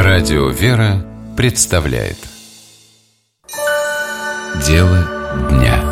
Радио «Вера» представляет «Дело дня».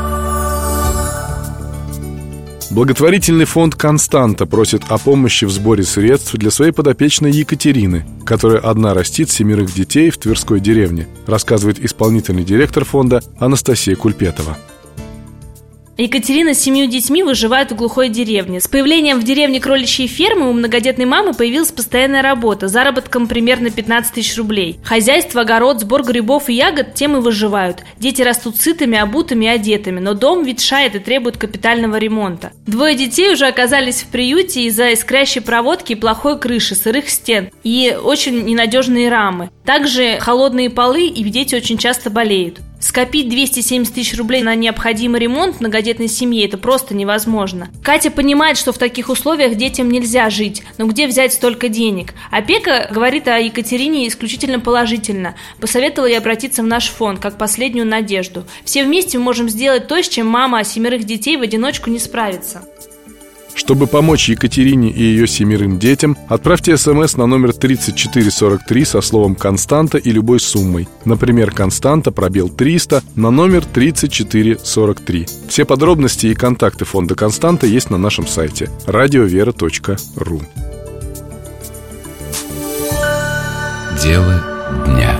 Благотворительный фонд «Константа» просит о помощи в сборе средств для своей подопечной Екатерины, которая одна растит 7 детей в Тверской деревне, рассказывает исполнительный директор фонда Анастасия Кульпетова. Екатерина с 7 детьми выживает в глухой деревне. С появлением в деревне кроличьей фермы у многодетной мамы появилась постоянная работа, заработком примерно 15 тысяч рублей. Хозяйство, огород, сбор грибов и ягод тем и выживают. Дети растут сытыми, обутыми и одетыми, но дом ветшает и требует капитального ремонта. 2 детей уже оказались в приюте из-за искрящей проводки и плохой крыши, сырых стен и очень ненадежные рамы. Также холодные полы, и дети очень часто болеют. Скопить 270 тысяч рублей на необходимый ремонт многодетной семьи – это просто невозможно. Катя понимает, что в таких условиях детям нельзя жить, но где взять столько денег? Опека говорит о Екатерине исключительно положительно. Посоветовала ей обратиться в наш фонд, как последнюю надежду. Все вместе мы можем сделать то, с чем мама 7 детей в одиночку не справится. Чтобы помочь Екатерине и ее 7 детям, отправьте СМС на номер 3443 со словом «Константа» и любой суммой. Например, «Константа» *300 на номер 3443. Все подробности и контакты фонда «Константа» есть на нашем сайте radiovera.ru. Дело дня.